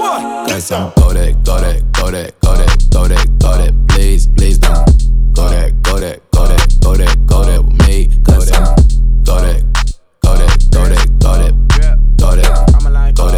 what? Cause I'm go that, go that, go that, go that, go that, go that. Please, please don't go that, go that, go that, go that, go that with me. Cause I'm go that, go that, go that, go that, go that, go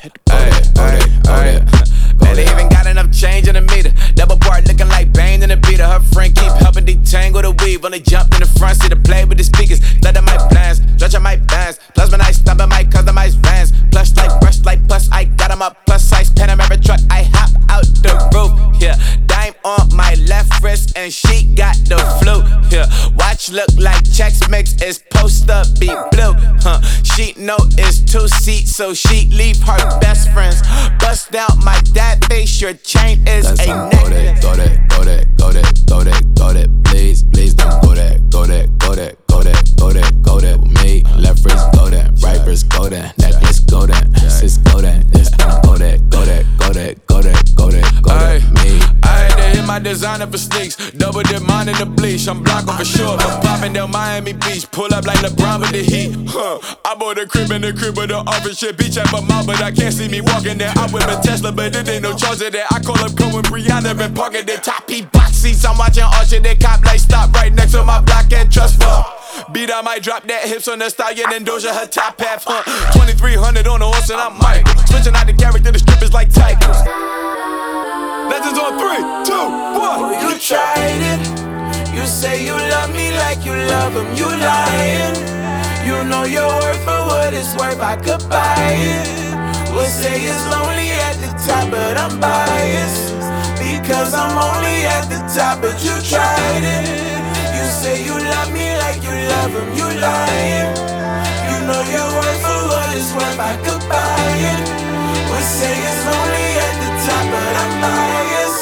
that. Man, they even got enough change in the meter. Double part looking like Bane in the beater. Her friend keep helping detangle the weave. Only jumped in the front seat to play with the speakers. Let my plans, stretch on my bands. Plus when I stumble, my customized vans. Plush like brush like plus, I got 'em up. Plus size Panamera truck, I hop out the roof. Yeah, dime on my left wrist and she got the flu. Yeah, watch look like Chex Mix is post up be blue. She know it's 2 seats, so she leave her best friends. Bust out my dad face, your chain is cause a I'm necklace. go that, go that, go that, go that, go that. Please, please don't go that, go that, go that, go that, go that, go that with me. Left wrist go that, right wrist go that, necklace go that, sis go that, this don't go that, go that, go that, go that, go that, go that, me. I had to hit my designer for sneaks. Double dip mine in the bleach. I'm blocking for sure, but popping down Miami Beach. Pull up like LeBron with the heat. I bought a crib in the crib with the office shit. Beach at my mouth, but I can't see me walking there. I whip a Tesla, but it ain't no charge of that. I call up Cohen, Brianna, been parking the top P box seats. I'm watching Archer, they cop like stop right next to my block at Trust Fund. Beat, I might drop that hips on the stallion and Doja her top half, 2300 on the horse and I'm Mike. Switching out the character, the strippers like Tigers. Legends on 3, 2, 1. You tried it. You say you love me like you love him. You lying. You know your worth for what it's worth. I could buy it. Would say it's lonely at the top, but I'm biased because I'm only at the top. But you tried it. You say you love me like you love him. You lying. You know your worth for what it's worth. I could buy it. Would say it's lonely at the top, but I'm biased.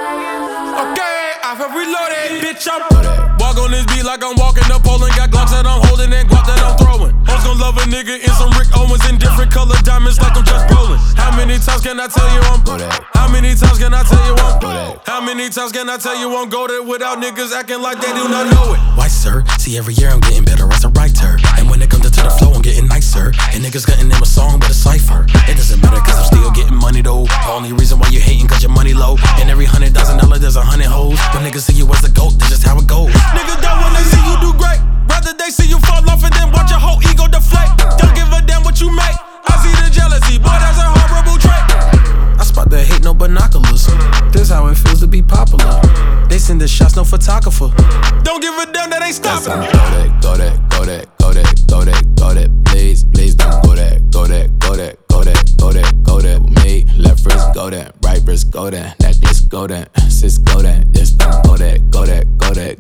Okay, I have reloaded, bitch. I'm walk on this beat like I'm walking the pole and got Glocks that I'm holding and guap that I'm throwing. Hoes gon' love a nigga in some Rick Owens in different color diamonds like I'm just rolling. How many times can I tell you I'm How many times can I tell you I'm How many times can I tell you I'm goated without niggas acting like they do not know it? Why, sir? See, every year I'm getting better as a writer. And when it comes to the flow, I'm getting nicer. And niggas gonna name a song but a cipher. It doesn't matter cause I'm still getting money though. The only reason why you hating cause your money low. And every $100,000 there's 100 hoes. When niggas see you as the GOAT, that's just how it goes. Niggas don't wanna see you do great. Rather they see you fall off and then watch your whole ego deflate. Don't give a damn what you make. I see the jealousy, boy, that's a horrible trait. I spot the hate, no binoculars. This how it feels to be popular. They send the shots, no photographer. Don't give a damn, that ain't stopping. Go that, go that, go that, go that, go that, go that. Please, please don't go that, go that, go that, go that, go that, go that with me. Left wrist go that, right wrist go that, necklace go that, sis go that, this don't go that, go that, go that,